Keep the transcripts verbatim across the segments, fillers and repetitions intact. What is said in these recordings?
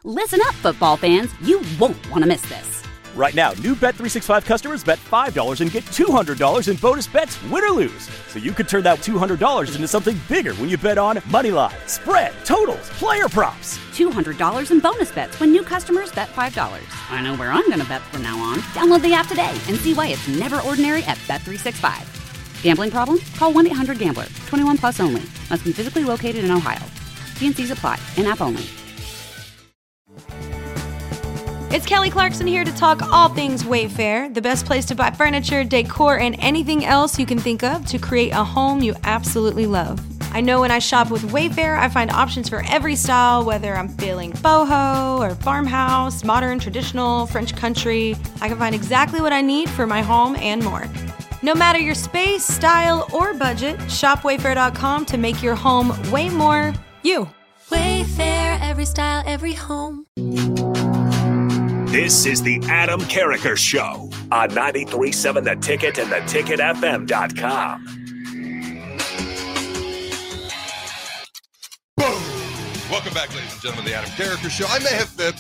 Listen up, football fans. You won't want to miss this. Right now, new Bet three sixty-five customers bet five dollars and get two hundred dollars in bonus bets, win or lose. So you could turn that two hundred dollars into something bigger when you bet on money line, spread, totals, player props. two hundred dollars in bonus bets when new customers bet five dollars. I know where I'm going to bet from now on. Download the app today and see why it's never ordinary at Bet three sixty-five. Gambling problem? Call one eight hundred gambler. twenty-one plus only. Must be physically located in Ohio. T and C's apply. In-app only. It's Kelly Clarkson here to talk all things Wayfair, the best place to buy furniture, decor, and anything else you can think of to create a home you absolutely love. I know when I shop with Wayfair, I find options for every style, whether I'm feeling boho or farmhouse, modern, traditional, French country. I can find exactly what I need for my home and more. No matter your space, style, or budget, shop wayfair dot com to make your home way more you. Wayfair, every style, every home. This is the Adam Carricker Show on ninety-three point seven The Ticket and the ticket f m dot com. Boom! Welcome back, ladies and gentlemen, the Adam Carricker Show. I may have fibbed.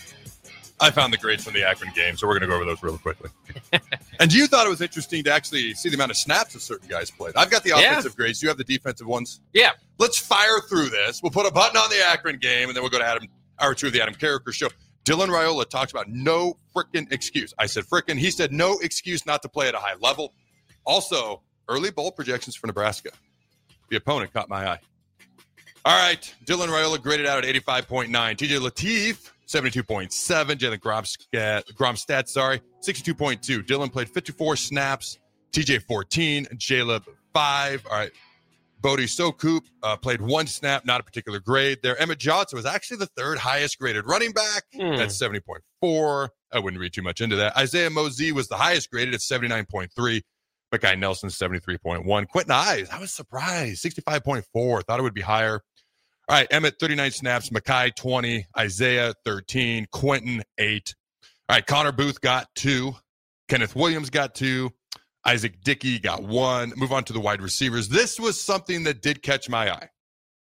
I found the grades from the Akron game, so we're going to go over those really quickly. And you thought it was interesting to actually see the amount of snaps that certain guys played. I've got the offensive yeah. grades. Do you have the defensive ones? Yeah. Let's fire through this. We'll put a button on the Akron game, and then we'll go to Adam, hour two of the Adam Carricker Show. Dylan Raiola talks about no frickin' excuse. I said frickin'. He said no excuse not to play at a high level. Also, early bowl projections for Nebraska. The opponent caught my eye. All right. Dylan Raiola graded out at eighty-five point nine. T J Lateef, seventy-two point seven. Jalen Gromstad, sorry, sixty-two point two. Dylan played fifty-four snaps. T J fourteen. Jaleb five. All right. Bodie Sokup uh, played one snap, not a particular grade there. Emmett Johnson was actually the third highest graded running back. Mm. That's seventy point four. I wouldn't read too much into that. Isaiah Mosey was the highest graded at seventy-nine point three. Mackay Nelson, seventy-three point one. Quentin Ives, I was surprised, sixty-five point four. Thought it would be higher. All right, Emmett, thirty-nine snaps. Mackay, twenty. Isaiah, thirteen. Quentin, eight. All right, Connor Booth got two. Kenneth Williams got two. Isaac Dickey got one. Move on to the wide receivers. This was something that did catch my eye.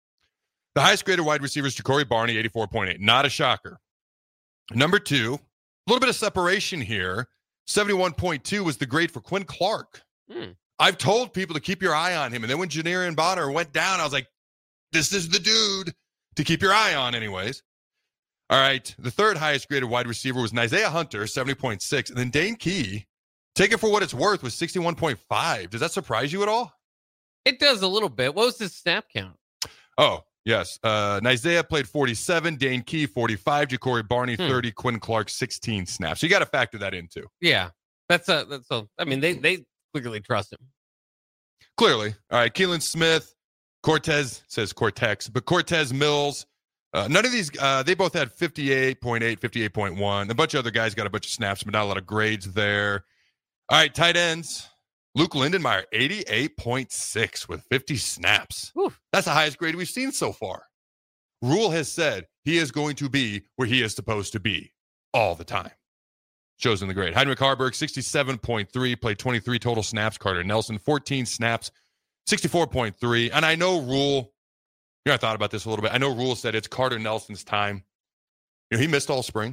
The highest graded wide receivers, Ja'Cory Barney, eighty-four point eight. Not a shocker. Number two, a little bit of separation here. seventy-one point two was the grade for Quinn Clark. Hmm. I've told people to keep your eye on him. And then when Janarian Bonner went down, I was like, this is the dude to keep your eye on anyways. All right. The third highest graded wide receiver was Isaiah Hunter, seventy point six. And then Dane Key, take it for what it's worth, was sixty-one point five. Does that surprise you at all? It does a little bit. What was his snap count? Oh, yes. Uh, Isaiah played forty-seven, Dane Key forty-five, Ja'Cory Barney Hmm. thirty, Quinn Clark sixteen snaps. So you got to factor that in too. Yeah. That's a, that's a, I mean, they, they clearly trust him. Clearly. All right. Keelan Smith, Cortez, says Cortex, but Cortez Mills, uh, none of these, uh, they both had fifty-eight point eight, fifty-eight point one. A bunch of other guys got a bunch of snaps, but not a lot of grades there. All right, tight ends. Luke Lindenmeyer, eighty-eight point six with fifty snaps. Whew. That's the highest grade we've seen so far. Rule has said he is going to be where he is supposed to be all the time. Shows in the grade. Heinrich Harburg, sixty-seven point three, played twenty-three total snaps. Carter Nelson, fourteen snaps, sixty-four point three. And I know Rule, you know, I thought about this a little bit. I know Rule said it's Carter Nelson's time. You know, he missed all spring.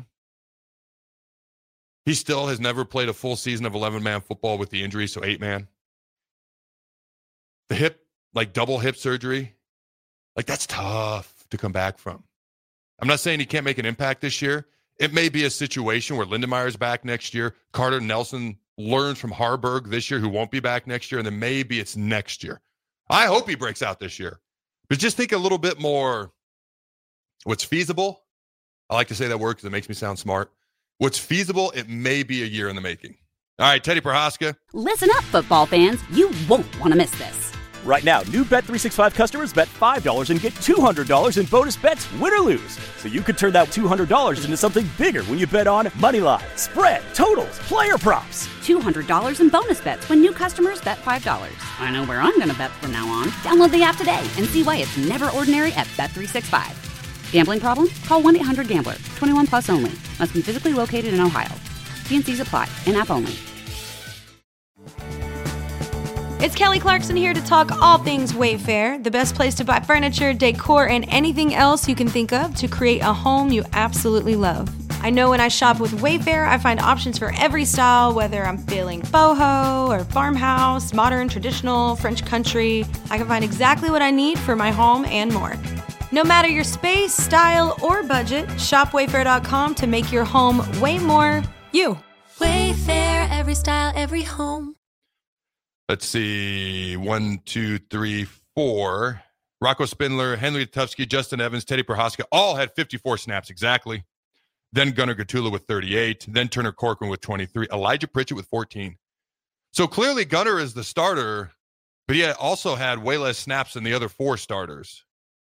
He still has never played a full season of eleven-man football with the injury, so eight-man. The hip, like double hip surgery, like that's tough to come back from. I'm not saying he can't make an impact this year. It may be a situation where Lindemeyer's back next year. Carter Nelson learns from Harburg this year, who won't be back next year, and then maybe it's next year. I hope he breaks out this year. But just think a little bit more what's feasible. I like to say that word because it makes me sound smart. What's feasible, it may be a year in the making. All right, Teddy Prohaska. Listen up, football fans. You won't want to miss this. Right now, new Bet three sixty-five customers bet five dollars and get two hundred dollars in bonus bets, win or lose. So you could turn that two hundred dollars into something bigger when you bet on money line, spread, totals, player props. two hundred dollars in bonus bets when new customers bet five dollars. I know where I'm going to bet from now on. Download the app today and see why it's never ordinary at Bet three sixty-five. Gambling problem? Call one eight hundred gambler. twenty-one plus only. Must be physically located in Ohio. T and C's apply. In-app only. It's Kelly Clarkson here to talk all things Wayfair, the best place to buy furniture, decor, and anything else you can think of to create a home you absolutely love. I know when I shop with Wayfair, I find options for every style, whether I'm feeling boho or farmhouse, modern, traditional, French country. I can find exactly what I need for my home and more. No matter your space, style, or budget, shop wayfair dot com to make your home way more you. Wayfair, every style, every home. Let's see. One, two, three, four. Rocco Spindler, Henry Tufsky, Justin Evans, Teddy Prohaska all had fifty-four snaps exactly. Then Gunnar Gatula with thirty-eight. Then Turner Corcoran with twenty-three. Elijah Pritchett with fourteen. So clearly Gunnar is the starter, but he also had way less snaps than the other four starters.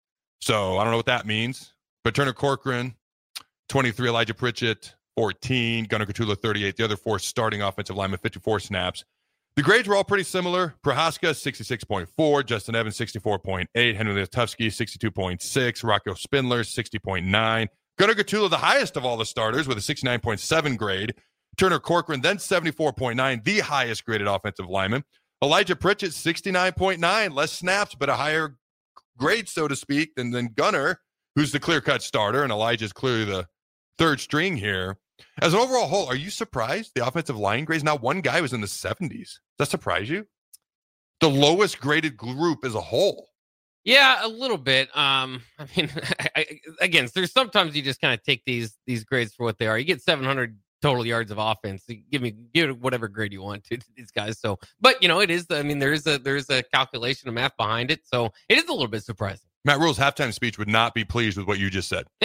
So I don't know what that means. But Turner Corcoran, twenty-three. Elijah Pritchett, fourteen. Gunnar Gatula, thirty-eight. The other four starting offensive linemen, fifty-four snaps. The grades were all pretty similar. Prohaska, sixty-six point four. Justin Evans, sixty-four point eight. Henry Letufsky, sixty-two point six. Rocco Spindler, sixty point nine. Gunnar Gatula, the highest of all the starters, with a sixty-nine point seven grade. Turner Corcoran, then seventy-four point nine, the highest graded offensive lineman. Elijah Pritchett, sixty-nine point nine, less snaps, but a higher grade, so to speak, than, than Gunnar, who's the clear-cut starter, and Elijah's clearly the third string here. As an overall whole, are you surprised the offensive line grades? Now, one guy was in the seventies. Does that surprise you? The lowest graded group as a whole. Yeah, a little bit. Um, I mean, I, I, again, there's sometimes you just kind of take these these grades for what they are. You get seven hundred total yards of offense. You give me give it whatever grade you want to, to these guys. So, but you know, it is. I mean, there is a there is a calculation of math behind it. So it is a little bit surprising. Matt Rule's halftime speech would not be pleased with what you just said.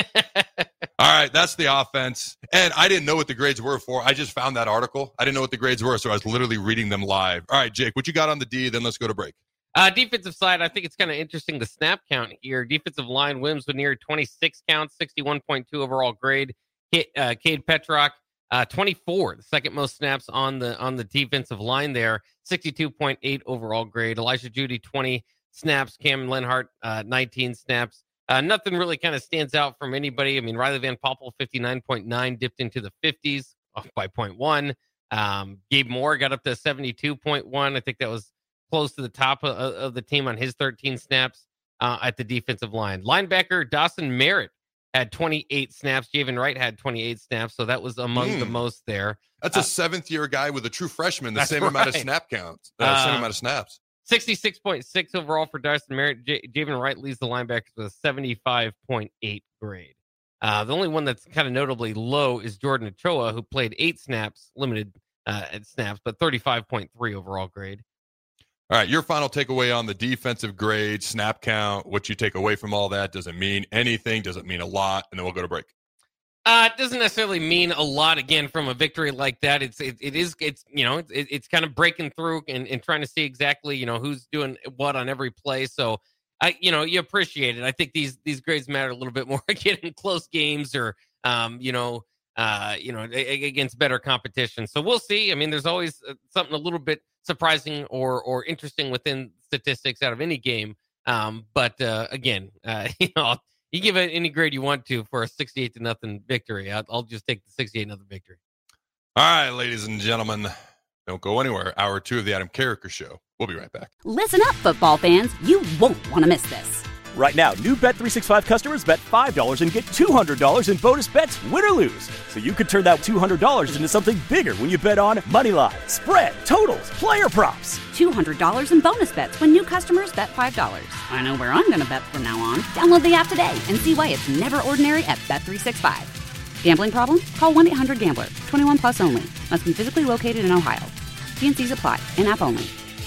All right, that's the offense. And I didn't know what the grades were for. I just found that article. I didn't know what the grades were, so I was literally reading them live. All right, Jake, what you got on the D? Then let's go to break. Uh, defensive side, I think it's kind of interesting, the snap count here. Defensive line, Williams with near twenty-six counts, sixty-one point two overall grade. K- uh, Cade Petrock, uh, twenty-four, the second most snaps on the on the defensive line there, sixty-two point eight overall grade. Elijah Judy, twenty snaps. Cam Lenhart, uh, nineteen snaps. Uh, nothing really kind of stands out from anybody. I mean, Riley Van Poppel, fifty-nine point nine, dipped into the fifties, off by zero point one. Um, Gabe Moore got up to seventy-two point one. I think that was close to the top of, of the team on his thirteen snaps uh, at the defensive line. Linebacker Dawson Merritt had twenty-eight snaps. Javen Wright had twenty-eight snaps, so that was among mm. the most there. That's uh, a seventh-year guy with a true freshman, the same right. amount of snap counts, uh, uh, same amount of snaps. sixty-six point six overall for Dawson Merritt. J- Javen Wright leads the linebackers with a seventy-five point eight grade. Uh, the only one that's kind of notably low is Jordan Ochoa, who played eight snaps, limited uh, snaps, but thirty-five point three overall grade. All right, your final takeaway on the defensive grade, snap count, what you take away from all that. Does it mean anything? Does it mean a lot? And then we'll go to break. Uh, it doesn't necessarily mean a lot, again, from a victory like that. It's it, it is it's you know it, it's kind of breaking through and, and trying to see exactly you know who's doing what on every play. So I you know you appreciate it. I think these these grades matter a little bit more again in close games or um you know uh you know against better competition. So we'll see. I mean, there's always something a little bit surprising or or interesting within statistics out of any game. Um, but uh, again, uh, you know. You give it any grade you want to for a sixty-eight to nothing victory. I'll, I'll just take the sixty-eight nothing victory. All right, ladies and gentlemen, don't go anywhere. Hour two of the Adam Carriker Show. We'll be right back. Listen up, football fans. You won't want to miss this. Right now, new Bet three sixty-five customers bet five dollars and get two hundred dollars in bonus bets, win or lose. So you could turn that two hundred dollars into something bigger when you bet on money line, spread, totals, player props. two hundred dollars in bonus bets when new customers bet five dollars. I know where I'm going to bet from now on. Download the app today and see why it's never ordinary at Bet three sixty-five. Gambling problem? Call one eight hundred gambler. twenty-one plus only. Must be physically located in Ohio. T and C's apply. In-app only.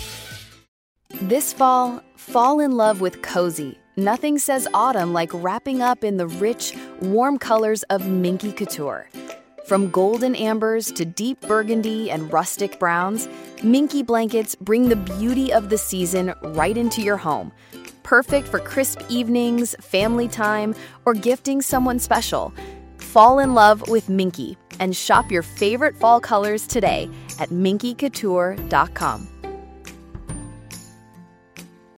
This fall, fall in love with cozy. Nothing says autumn like wrapping up in the rich, warm colors of Minky Couture. From golden ambers to deep burgundy and rustic browns, Minky blankets bring the beauty of the season right into your home. Perfect for crisp evenings, family time, or gifting someone special. Fall in love with Minky and shop your favorite fall colors today at minky couture dot com.